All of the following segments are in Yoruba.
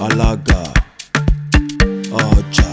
Alága ọjà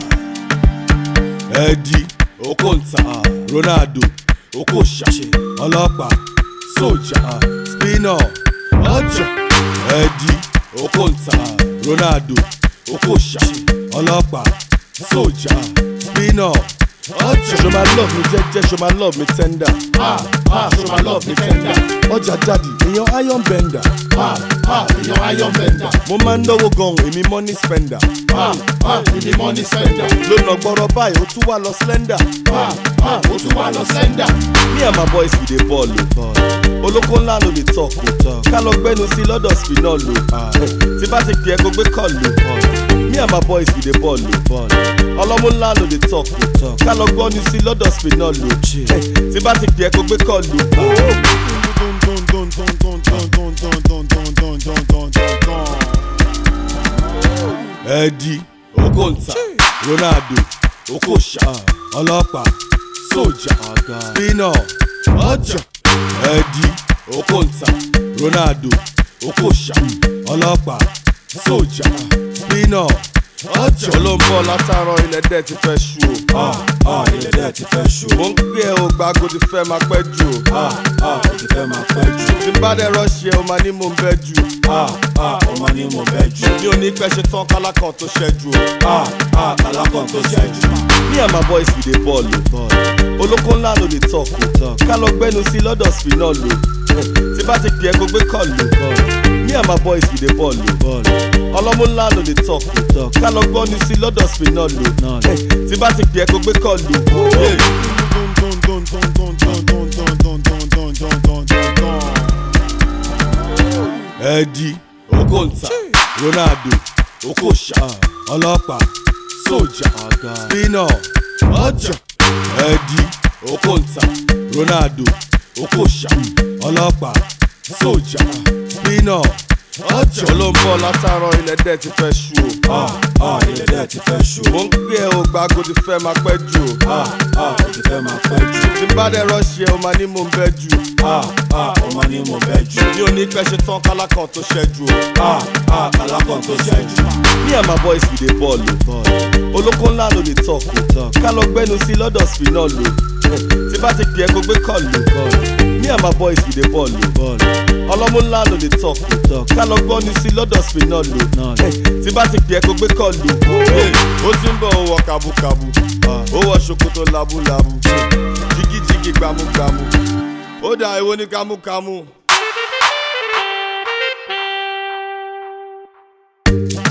Eddie Okonta Ronaldo Okocha ọlọ́pàá sójà spinner ọjà Eddie Okonta Ronaldo Okocha ọlọ́pàá sójà spinner ọjà. Show my love me jẹ́jẹ́, show my love me tender. Show my love me tender. Ọjà jáde èèyàn iron bender. Èèyàn iron bender. Mo máa ń náwó gan èmi money spender. Èmi money spender. Lónà gbọ́rọ̀ báyìí ó tún wá lọ slender. Ó tún wá lọ slender. Me and my boys we dey ball o. Olóko ńlá ló dey talk o. Ká lọ gbẹ́nu sí lọ́dọ̀ spinall o. Tí bá ti pè é kó gbé call o. Me and my boys we dey ball o. Ọlọ́mú ńlá ló dey talk o. Ká lọ gbọ́nu sí lọ́dọ̀ spinall o. Tí bá ti pè é kó gbé call o. Eddie Okonta Ronaldo Okocha ọlọ́pàá sójà spinner ọjà Eddie Okonta Ronaldo Okocha ọlọ́pàá sójà spinner ọjà. Olóńbọ̀ látàárọ̀ ilẹ̀ dẹ̀ ti fẹ́ ṣú o. Ilẹ̀ dẹ̀ ti fẹ́ ṣú. Mo ń gbé ẹ o gbàgbó ti fẹ́ máa pẹ́ jù o. Ó ti fẹ́ máa pẹ́ jù. Tí n bá dẹ̀ rọ́ọ̀ṣì ẹ o máa ní mò ń bẹ́ jù. Ó máa ní mo bẹ́ jù. Mi ò ní pẹ́ ṣe tán kálákàn tó ṣẹ́jú o. Alákàn tó ṣẹ́jú. Me and my boys we dey ball o. Olóko ńlá ló dey talk o. Ká lọ gbẹ́nu sí lọ́dọ̀ spinall o. Tí bá ti pè é kó gbé call o. Me and my boys we dey ball o. Ọlọ́mú ńlá ló dey talk o. Ká lọ gbọ́nu sí lọ́dọ̀ spinall o. Tí bá ti pè é kó gbé call o. Eddie Okonta Ronaldo Okocha ọlọ́pàá sójà spinner ọjà Eddie Okonta Ronaldo Okocha ọlọ́pàá sójà spinner ọjà. Olóńbọ̀ látàárọ̀ ilẹ̀ dẹ̀ ti fẹ́ ṣú o. Ilẹ̀ dẹ̀ ti fẹ́ ṣú. Mo ń gbé ẹ o gbàgbó ti fẹ́ máa pẹ́ jù o. Ó ti fẹ́ máa pẹ́ jù. Tí n bá dẹ̀ rọ́ọ̀ṣì ẹ o máa ní mò ń bẹ́ jù. Ó máa ní mo bẹ́ jù. Mi ò ní pẹ́ ṣe tán kálákàn tó ṣẹ́jú o. Alákàn tó ṣẹ́jú. Me and my boys we dey ball o. Olóko ńlá ló dey talk o. Ká lọ gbẹ́nu sí lọ́dọ̀ spinall o. Tí bá ti pè é kó gbé call o. Me and my boys we dey ball o. Ọlọ́mú ńlá ló dey talk o. Ká lọ gbọ́nu sí lọ́dọ̀ spinall o. Tí bá ti pè é kó gbé call o. Ó ti ń bọ̀ ó wọ kàbúkàbú. Ó wọ ṣòkòtò lábúlábú. Jigijigi gbámúgbámú. Ó dà èwo ní kámúkámú.